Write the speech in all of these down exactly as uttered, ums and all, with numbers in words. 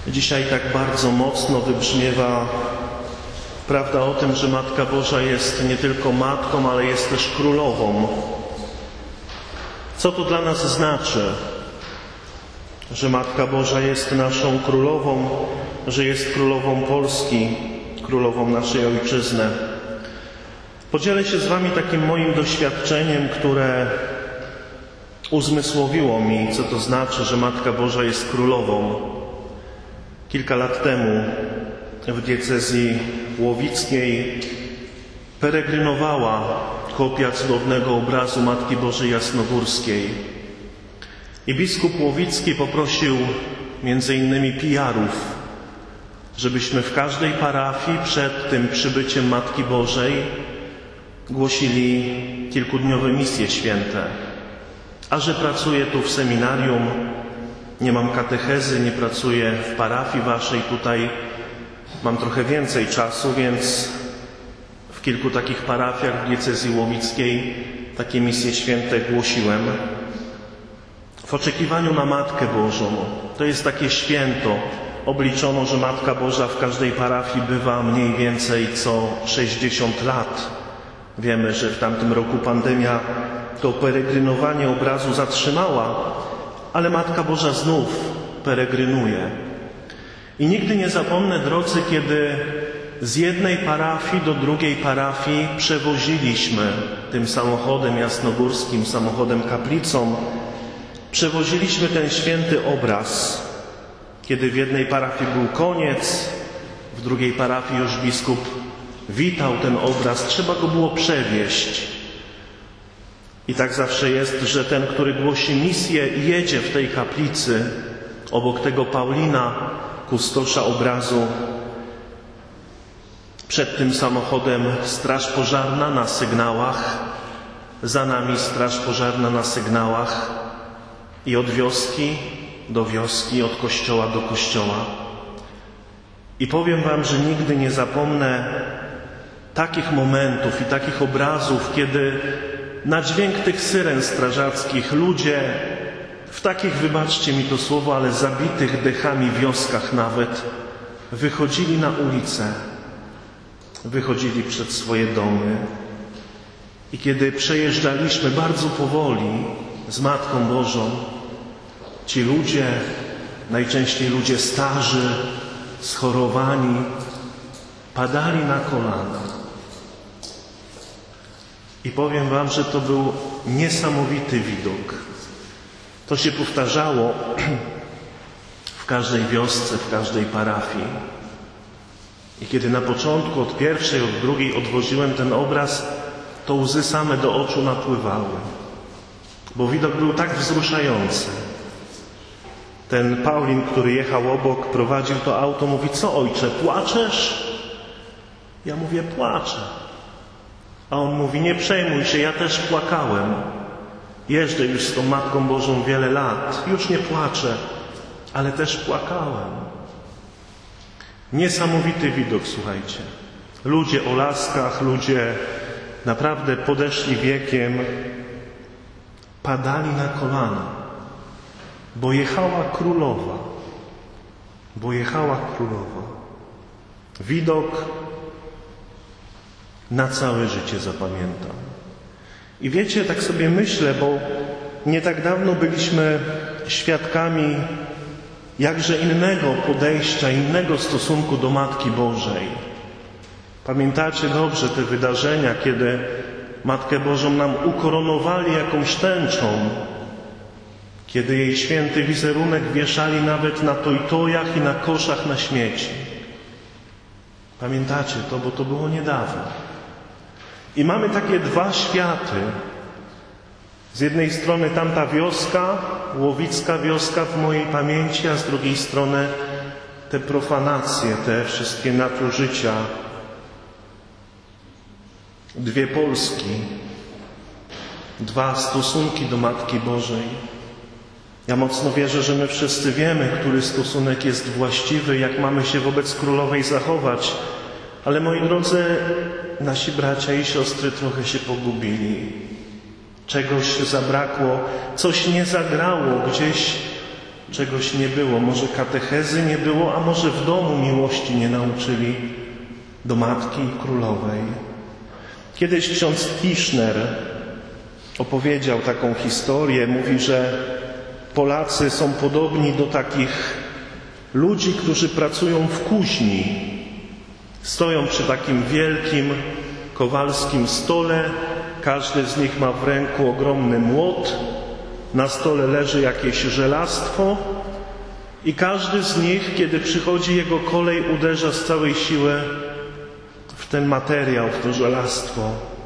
Dzisiaj tak bardzo mocno wybrzmiewa prawda o tym, że Matka Boża jest nie tylko Matką, ale jest też Królową. Co to dla nas znaczy, że Matka Boża jest naszą Królową, że jest Królową Polski, Królową naszej Ojczyzny? Podzielę się z Wami takim moim doświadczeniem, które uzmysłowiło mi, co to znaczy, że Matka Boża jest Królową. Kilka lat temu w diecezji łowickiej peregrynowała kopia cudownego obrazu Matki Bożej Jasnogórskiej. I biskup łowicki poprosił między innymi pijarów, żebyśmy w każdej parafii przed tym przybyciem Matki Bożej głosili kilkudniowe misje święte. A że pracuję tu w seminarium, nie mam katechezy, nie pracuję w parafii waszej, tutaj mam trochę więcej czasu, więc w kilku takich parafiach w diecezji łowickiej takie misje święte głosiłem. W oczekiwaniu na Matkę Bożą. To jest takie święto. Obliczono, że Matka Boża w każdej parafii bywa mniej więcej co sześćdziesiąt lat. Wiemy, że w tamtym roku pandemia to peregrynowanie obrazu zatrzymała, ale Matka Boża znów peregrynuje. I nigdy nie zapomnę, drodzy, kiedy z jednej parafii do drugiej parafii przewoziliśmy tym samochodem jasnogórskim, samochodem kaplicą, przewoziliśmy ten święty obraz. Kiedy w jednej parafii był koniec, w drugiej parafii już biskup witał ten obraz, trzeba go było przewieźć. I tak zawsze jest, że ten, który głosi misję, jedzie w tej kaplicy obok tego Paulina, kustosza obrazu. Przed tym samochodem straż pożarna na sygnałach, za nami straż pożarna na sygnałach i od wioski do wioski, od kościoła do kościoła. I powiem Wam, że nigdy nie zapomnę takich momentów i takich obrazów, kiedy na dźwięk tych syren strażackich ludzie w takich, wybaczcie mi to słowo, ale zabitych dechami wioskach nawet wychodzili na ulicę, wychodzili przed swoje domy. I kiedy przejeżdżaliśmy bardzo powoli z Matką Bożą, ci ludzie, najczęściej ludzie starzy, schorowani, padali na kolana. I powiem Wam, że to był niesamowity widok. To się powtarzało w każdej wiosce, w każdej parafii. I kiedy na początku, od pierwszej, od drugiej odwoziłem ten obraz, to łzy same do oczu napływały. Bo widok był tak wzruszający. Ten Paulin, który jechał obok, prowadził to auto, mówi: co ojcze, płaczesz? Ja mówię: płaczę. A on mówi: nie przejmuj się, ja też płakałem. Jeżdżę już z tą Matką Bożą wiele lat, już nie płaczę, ale też płakałem. Niesamowity widok, słuchajcie. Ludzie o laskach, ludzie naprawdę podeszli wiekiem, padali na kolana, bo jechała królowa, bo jechała królowa. Widok na całe życie zapamiętam. I wiecie, tak sobie myślę, bo nie tak dawno byliśmy świadkami jakże innego podejścia, innego stosunku do Matki Bożej. Pamiętacie dobrze te wydarzenia, kiedy Matkę Bożą nam ukoronowali jakąś tęczą, kiedy jej święty wizerunek wieszali nawet na tojtojach i na koszach na śmieci. Pamiętacie to, bo to było niedawno. I mamy takie dwa światy. Z jednej strony tamta wioska, łowicka wioska w mojej pamięci, a z drugiej strony te profanacje, te wszystkie nadużycia. Dwie Polski, dwa stosunki do Matki Bożej. Ja mocno wierzę, że my wszyscy wiemy, który stosunek jest właściwy, jak mamy się wobec Królowej zachować. Ale moi drodzy, nasi bracia i siostry trochę się pogubili. Czegoś zabrakło, coś nie zagrało, gdzieś czegoś nie było, może katechezy nie było, a może w domu miłości nie nauczyli do Matki Królowej. Kiedyś ksiądz Tischner opowiedział taką historię. Mówi, że Polacy są podobni do takich ludzi, którzy pracują w kuźni. Stoją przy takim wielkim kowalskim stole, każdy z nich ma w ręku ogromny młot, na stole leży jakieś żelastwo i każdy z nich, kiedy przychodzi jego kolej, uderza z całej siły w ten materiał, w to żelastwo.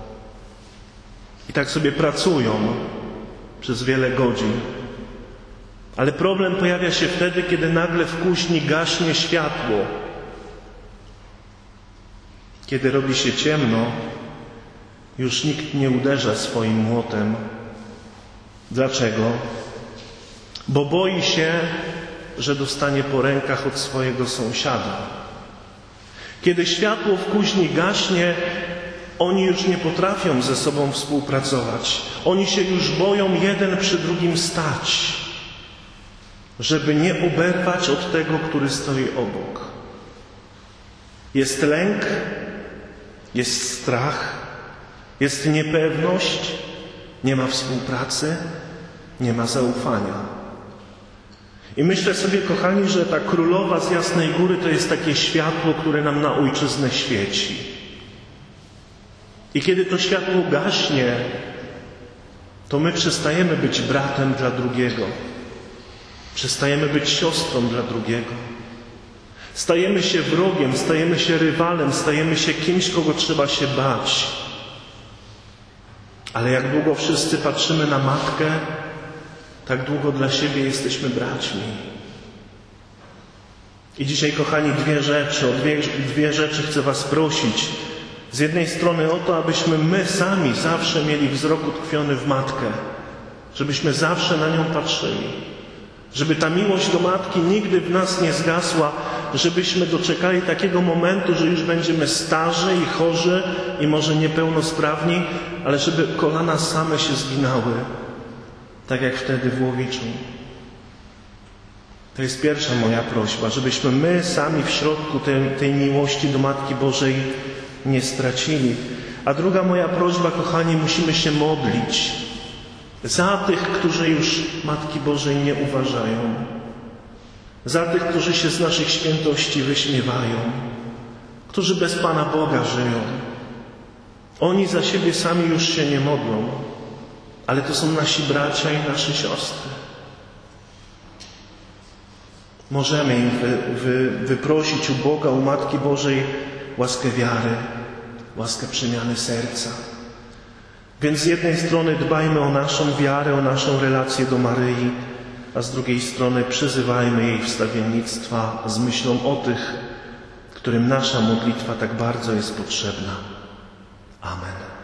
I tak sobie pracują przez wiele godzin. Ale problem pojawia się wtedy, kiedy nagle w kuźni gaśnie światło. Kiedy robi się ciemno, już nikt nie uderza swoim młotem. Dlaczego? Bo boi się, że dostanie po rękach od swojego sąsiada. Kiedy światło w kuźni gaśnie, oni już nie potrafią ze sobą współpracować. Oni się już boją jeden przy drugim stać, żeby nie oberwać od tego, który stoi obok. Jest lęk, jest strach, jest niepewność, nie ma współpracy, nie ma zaufania. I myślę sobie, kochani, że ta Królowa z Jasnej Góry to jest takie światło, które nam na ojczyznę świeci. I kiedy to światło gaśnie, to my przestajemy być bratem dla drugiego. Przestajemy być siostrą dla drugiego. Stajemy się wrogiem, stajemy się rywalem, stajemy się kimś, kogo trzeba się bać. Ale jak długo wszyscy patrzymy na Matkę, tak długo dla siebie jesteśmy braćmi. I dzisiaj, kochani, dwie rzeczy, o dwie, dwie rzeczy chcę was prosić. Z jednej strony o to, abyśmy my sami zawsze mieli wzrok utkwiony w Matkę. Żebyśmy zawsze na nią patrzyli. Żeby ta miłość do Matki nigdy w nas nie zgasła. Żebyśmy doczekali takiego momentu, że już będziemy starzy i chorzy i może niepełnosprawni, ale żeby kolana same się zginały. Tak jak wtedy w Łowiczu. To jest pierwsza moja prośba, żebyśmy my sami w środku tej, tej miłości do Matki Bożej nie stracili. A druga moja prośba, kochani, musimy się modlić za tych, którzy już Matki Bożej nie uważają. Za tych, którzy się z naszych świętości wyśmiewają. Którzy bez Pana Boga żyją. Oni za siebie sami już się nie modlą. Ale to są nasi bracia i nasze siostry. Możemy im wy, wy, wyprosić u Boga, u Matki Bożej łaskę wiary, łaskę przemiany serca. Więc z jednej strony dbajmy o naszą wiarę, o naszą relację do Maryi, a z drugiej strony przyzywajmy jej wstawiennictwa z myślą o tych, którym nasza modlitwa tak bardzo jest potrzebna. Amen.